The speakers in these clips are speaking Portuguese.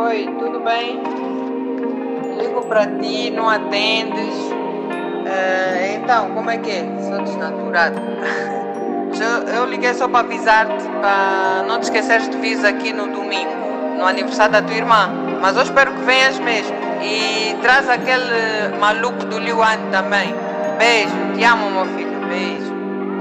Oi, tudo bem? Ligo para ti, não atendes. Então, como é que é? Sou desnaturado. Eu liguei só para avisar-te, para não te esqueceres de vir aqui no domingo, no aniversário da tua irmã. Mas eu espero que venhas mesmo. E traz aquele maluco do Liuan também. Beijo, te amo, meu filho. Beijo.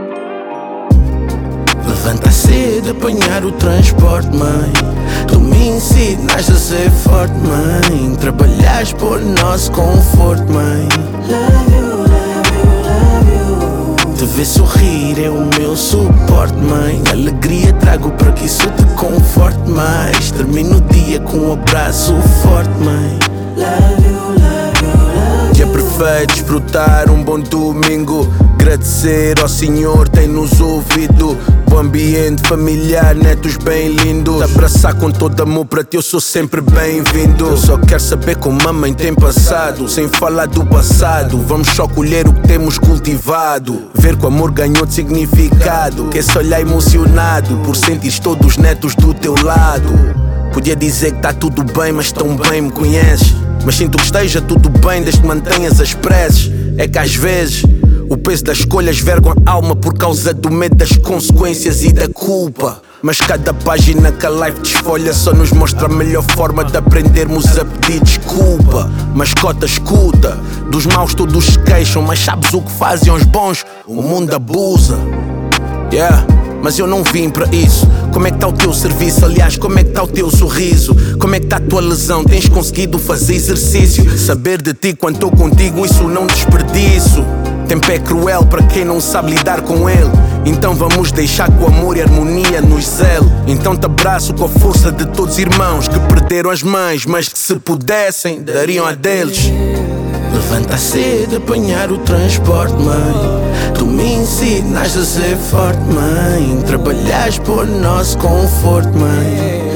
Levanta cedo, apanhar o transporte, mãe. Tu me ensinas a ser forte, mãe. Trabalhas por nosso conforto, mãe. Love you, love you, love you. Te ver sorrir é o meu suporte, mãe. Alegria trago para que isso te conforte mais. Termino o dia com um abraço forte, mãe. Love you, love you, love you. Dia perfeito, desfrutar um bom domingo. Agradecer ao Senhor, tem-nos ouvido. Bom ambiente familiar, netos bem lindos. Abraçar com todo amor para ti, eu sou sempre bem-vindo. Eu só quero saber como a mãe tem passado. Sem falar do passado, vamos só colher o que temos cultivado. Ver que o amor ganhou de significado. Que esse olhar emocionado por sentires todos os netos do teu lado. Podia dizer que tá tudo bem, mas tão bem me conheces. Mas sinto que esteja tudo bem desde que mantenhas as preces. É que às vezes o peso das escolhas verga a alma por causa do medo das consequências e da culpa. Mas cada página que a life desfolha só nos mostra a melhor forma de aprendermos a pedir desculpa. Mascota, escuta, dos maus todos se queixam, mas sabes o que fazem aos bons? O mundo abusa. Yeah, mas eu não vim para isso. Como é que tá o teu serviço? Aliás, como é que tá o teu sorriso? Como é que tá a tua lesão? Tens conseguido fazer exercício? Saber de ti quando estou contigo, isso não desperdiço. Tempo é cruel para quem não sabe lidar com ele. Então vamos deixar que o amor e a harmonia nos zele. Então te abraço com a força de todos os irmãos que perderam as mães, mas que se pudessem, dariam a deles. Levanta cedo, apanhar o transporte, mãe. Tu me ensinas a ser forte, mãe. Trabalhas por nosso conforto, mãe.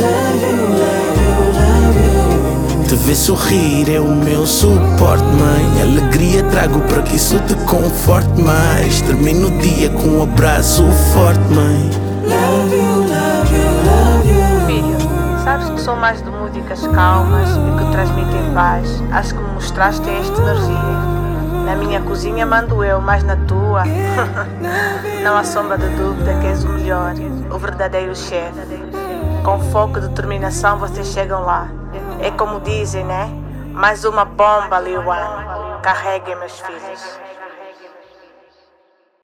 Te ver sorrir é o meu suporte, mãe. Alegria trago para que isso te conforte mais. Termino o dia com um abraço forte, mãe. Love you, love you, love you. Filho, sabes que sou mais de músicas calmas e que transmitem paz. Acho que me mostraste esta energia. Na minha cozinha mando eu, mas na tua não há sombra de dúvida que és o melhor, o verdadeiro chefe. Com foco e determinação vocês chegam lá. É como dizem, né? Mais uma bomba, Liuan. Carreguem, meus filhos.